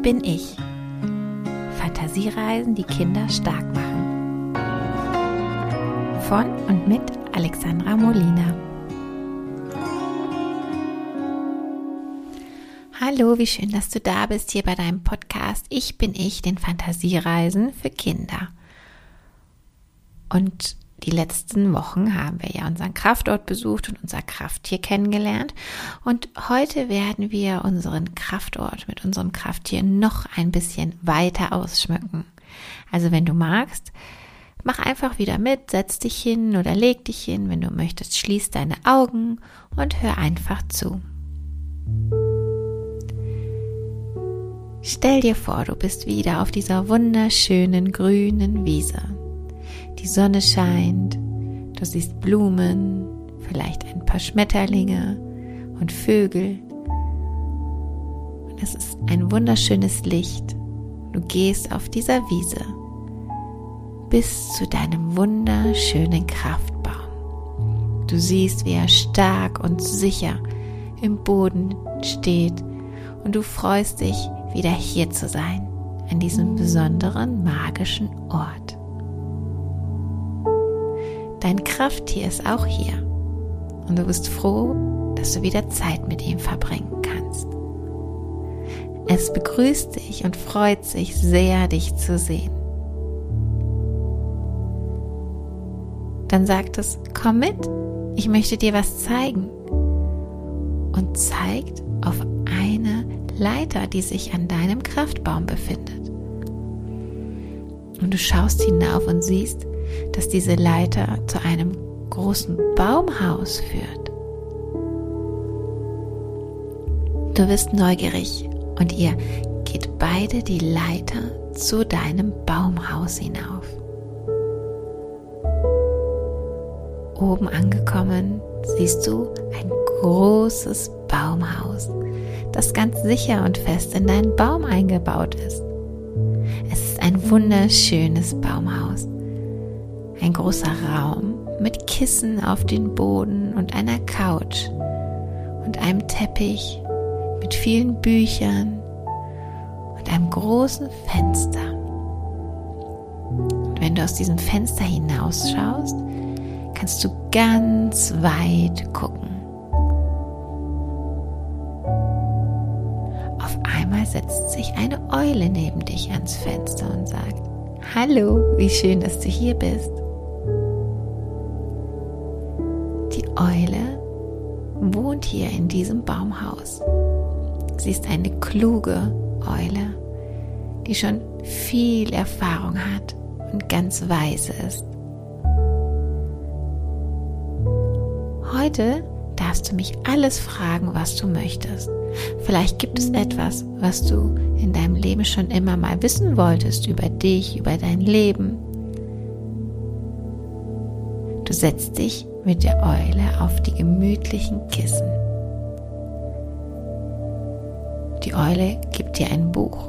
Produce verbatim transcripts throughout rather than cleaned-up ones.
bin ich. Fantasiereisen, die Kinder stark machen. Von und mit Alexandra Molina. Hallo, wie schön, dass du da bist hier bei deinem Podcast Ich bin ich, den Fantasiereisen für Kinder. Und die letzten Wochen haben wir ja unseren Kraftort besucht und unser Krafttier kennengelernt. Und heute werden wir unseren Kraftort mit unserem Krafttier noch ein bisschen weiter ausschmücken. Also wenn du magst, mach einfach wieder mit, setz dich hin oder leg dich hin. Wenn du möchtest, schließ deine Augen und hör einfach zu. Stell dir vor, du bist wieder auf dieser wunderschönen grünen Wiese. Die Sonne scheint, du siehst Blumen, vielleicht ein paar Schmetterlinge und Vögel. Und es ist ein wunderschönes Licht. Du gehst auf dieser Wiese bis zu deinem wunderschönen Kraftbaum. Du siehst, wie er stark und sicher im Boden steht und du freust dich, wieder hier zu sein, an diesem besonderen magischen Ort. Dein Krafttier ist auch hier und du bist froh, dass du wieder Zeit mit ihm verbringen kannst. Es begrüßt dich und freut sich sehr, dich zu sehen. Dann sagt es, komm mit, ich möchte dir was zeigen. Und zeigt auf eine Leiter, die sich an deinem Kraftbaum befindet. Und du schaust hinauf und siehst, dass diese Leiter zu einem großen Baumhaus führt. Du bist neugierig und ihr geht beide die Leiter zu deinem Baumhaus hinauf. Oben angekommen siehst du ein großes Baumhaus, das ganz sicher und fest in deinen Baum eingebaut ist. Es ist ein wunderschönes Baumhaus. Ein großer Raum mit Kissen auf dem Boden und einer Couch und einem Teppich mit vielen Büchern und einem großen Fenster. Und wenn du aus diesem Fenster hinausschaust, kannst du ganz weit gucken. Auf einmal setzt sich eine Eule neben dich ans Fenster und sagt: Hallo, wie schön, dass du hier bist. Die Eule wohnt hier in diesem Baumhaus. Sie ist eine kluge Eule, die schon viel Erfahrung hat und ganz weise ist. Heute darfst du mich alles fragen, was du möchtest. Vielleicht gibt es etwas, was du in deinem Leben schon immer mal wissen wolltest über dich, über dein Leben. Du setzt dich mit der Eule auf die gemütlichen Kissen. Die Eule gibt dir ein Buch.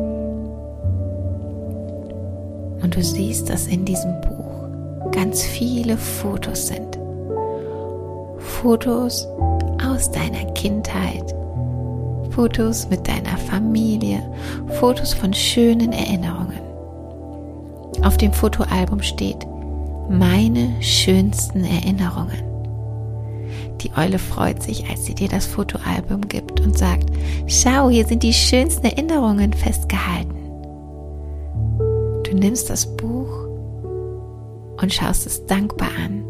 Und du siehst, dass in diesem Buch ganz viele Fotos sind. Fotos aus deiner Kindheit, Fotos mit deiner Familie, Fotos von schönen Erinnerungen. Auf dem Fotoalbum steht: Meine schönsten Erinnerungen. Die Eule freut sich, als sie dir das Fotoalbum gibt und sagt: Schau, hier sind die schönsten Erinnerungen festgehalten. Du nimmst das Buch und schaust es dankbar an.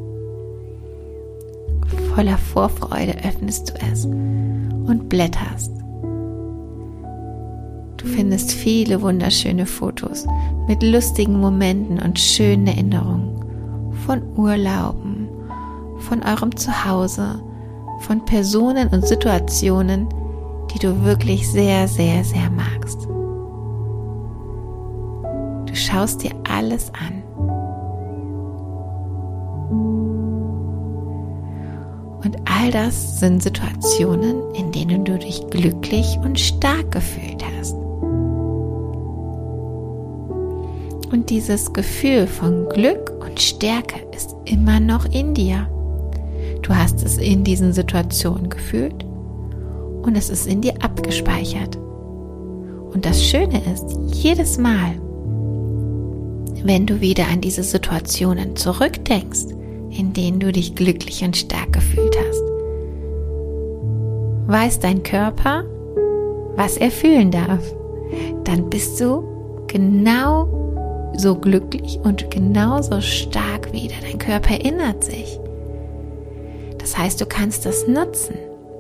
Voller Vorfreude öffnest du es und blätterst. Du findest viele wunderschöne Fotos mit lustigen Momenten und schönen Erinnerungen von Urlauben, von eurem Zuhause, von Personen und Situationen, die du wirklich sehr, sehr, sehr magst. Du schaust dir alles an. Und all das sind Situationen, in denen du dich glücklich und stark gefühlt hast. Und dieses Gefühl von Glück und Stärke ist immer noch in dir. Du hast es in diesen Situationen gefühlt und es ist in dir abgespeichert. Und das Schöne ist, jedes Mal, wenn du wieder an diese Situationen zurückdenkst, in denen du dich glücklich und stark gefühlt hast, weiß dein Körper, was er fühlen darf. Dann bist du genau so glücklich und genauso stark wieder. Dein Körper erinnert sich. Das heißt, du kannst das nutzen.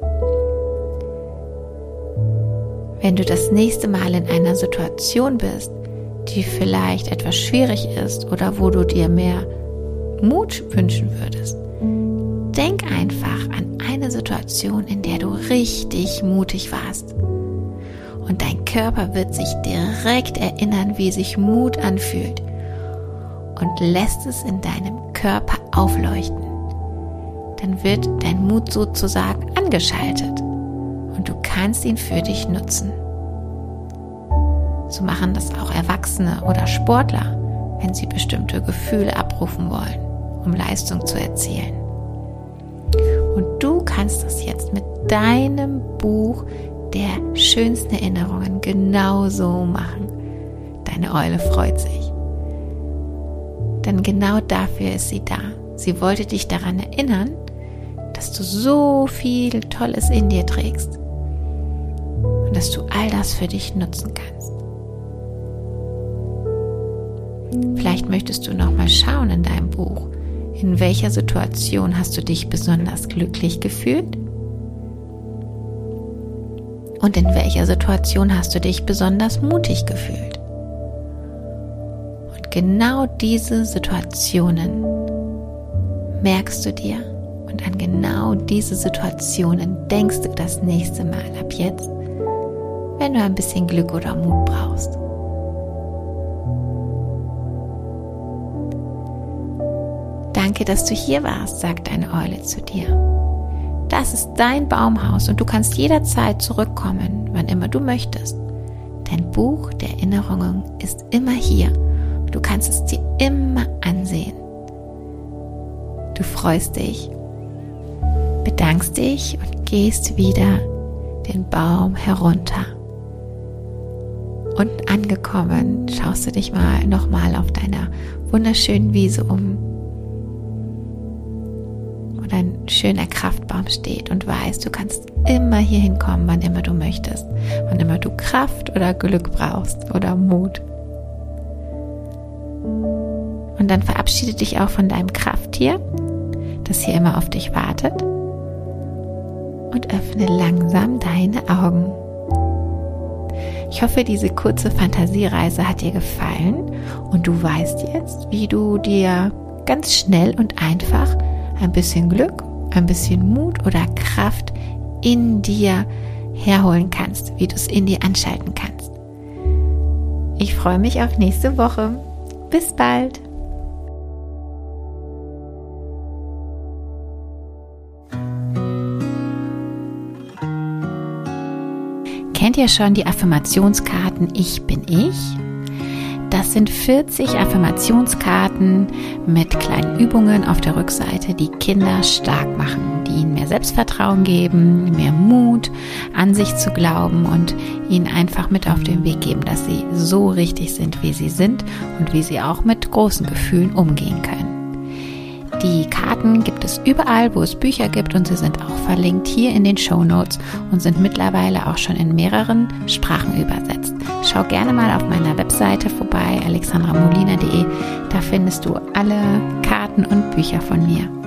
Wenn du das nächste Mal in einer Situation bist, die vielleicht etwas schwierig ist oder wo du dir mehr Mut wünschen würdest, denk einfach an eine Situation, in der du richtig mutig warst. Und dein Körper wird sich direkt erinnern, wie sich Mut anfühlt und lässt es in deinem Körper aufleuchten. Dann wird dein Mut sozusagen angeschaltet und du kannst ihn für dich nutzen. So machen das auch Erwachsene oder Sportler, wenn sie bestimmte Gefühle abrufen wollen, um Leistung zu erzielen. Und du kannst das jetzt mit deinem Buch der schönsten Erinnerungen genauso machen. Deine Eule freut sich. Denn genau dafür ist sie da. Sie wollte dich daran erinnern, dass du so viel Tolles in dir trägst und dass du all das für dich nutzen kannst. Vielleicht möchtest du noch mal schauen in deinem Buch, in welcher Situation hast du dich besonders glücklich gefühlt? Und in welcher Situation hast du dich besonders mutig gefühlt? Und genau diese Situationen merkst du dir und an genau diese Situationen denkst du das nächste Mal ab jetzt, wenn du ein bisschen Glück oder Mut brauchst. Danke, dass du hier warst, sagt deine Eule zu dir. Das ist dein Baumhaus und du kannst jederzeit zurückkommen, wann immer du möchtest. Dein Buch der Erinnerungen ist immer hier. Du kannst es dir immer ansehen. Du freust dich, bedankst dich und gehst wieder den Baum herunter. Und angekommen, schaust du dich mal nochmal auf deiner wunderschönen Wiese um, wo ein schöner Kraftbaum steht und weißt, du kannst immer hier hinkommen, wann immer du möchtest, wann immer du Kraft oder Glück brauchst oder Mut. Und dann verabschiede dich auch von deinem Krafttier, das hier immer auf dich wartet, und öffne langsam deine Augen. Ich hoffe, diese kurze Fantasiereise hat dir gefallen und du weißt jetzt, wie du dir ganz schnell und einfach ein bisschen Glück, ein bisschen Mut oder Kraft in dir herholen kannst, wie du es in dir anschalten kannst. Ich freue mich auf nächste Woche. Bis bald! Kennt ihr schon die Affirmationskarten Ich bin ich? Das sind vierzig Affirmationskarten mit kleinen Übungen auf der Rückseite, die Kinder stark machen, die ihnen mehr Selbstvertrauen geben, mehr Mut, an sich zu glauben und ihnen einfach mit auf den Weg geben, dass sie so richtig sind, wie sie sind und wie sie auch mit großen Gefühlen umgehen können. Die Karten gibt es überall, wo es Bücher gibt, und sie sind auch verlinkt hier in den Shownotes und sind mittlerweile auch schon in mehreren Sprachen übersetzt. Schau gerne mal auf meiner Webseite vorbei, alexandra molina punkt de. Da findest du alle Karten und Bücher von mir.